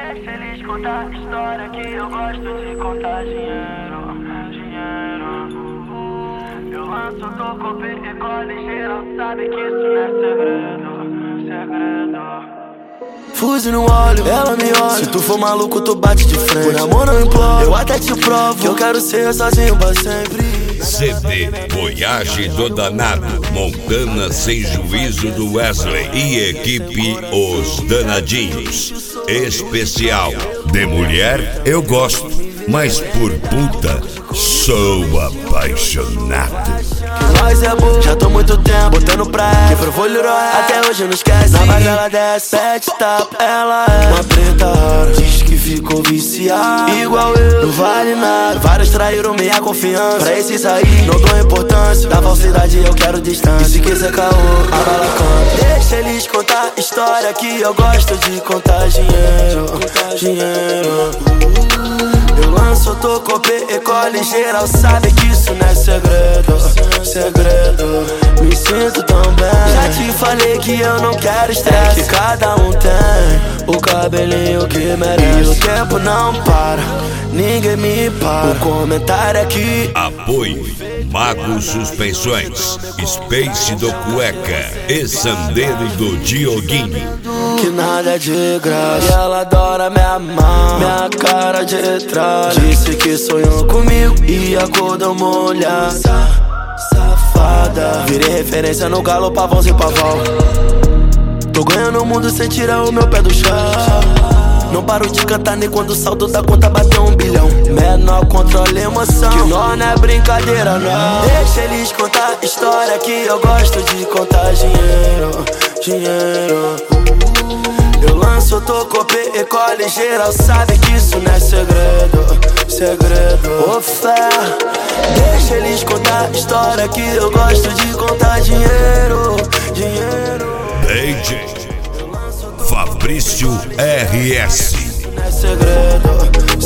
Deixa eles contar história que eu gosto de contar dinheiro, dinheiro. Eu lanço, toco, percole, geral sabe que isso não é segredo, segredo. Fuzil no olho, ela me olha. Se tu for maluco, tu bate de frente. Por amor não imploro, eu até te provo que eu quero ser sozinho pra sempre. CD Voyage do Danado, Montana Sem Juízo do Wesley e equipe Os Danadinhos. Especial: de mulher eu gosto, mas por puta sou apaixonado. Que nós é bom, já tô muito tempo botando pra ela. Que provou Leroy, até hoje não esquece. Na base ela desce, pet tap, ela é uma preta rara. Diz que ficou viciada, igual eu, não vale nada. Vários traíram minha confiança, pra esses aí não dou importância. Da falsidade eu quero distância, e se quiser caô, a bala canta. Deixa eles contar história que eu gosto de contar dinheiro, dinheiro. Eu lanço, toco, percole, geral sabe que isso não é segredo, segredo. Me sinto tão bem, já te falei que eu não quero estresse. Que cada um tem o cabelinho que merece. E o tempo não para, ninguém me para. O comentário aqui. Apoio Mago Suspensões, Space do Cueca e Sandeiro do Dioguinho. Que nada é de graça, e ela adora me amar. Minha cara de trás disse que sonhou comigo e acordou molhada. Safada, virei referência no galo, pavãozinho pavão. Tô ganhando o mundo sem tirar o meu pé do chão. Não paro de cantar nem quando o saldo da conta bateu 1 bilhão. Menor controla a emoção, que não é brincadeira não. Deixa eles contar história que eu gosto de contar dinheiro, dinheiro. Eu lanço, toco, percole, geral sabe que isso não é segredo, segredo. Ô fé, deixa eles contar história que eu gosto de contar dinheiro, dinheiro. DJ Fabrício RS. Não é segredo,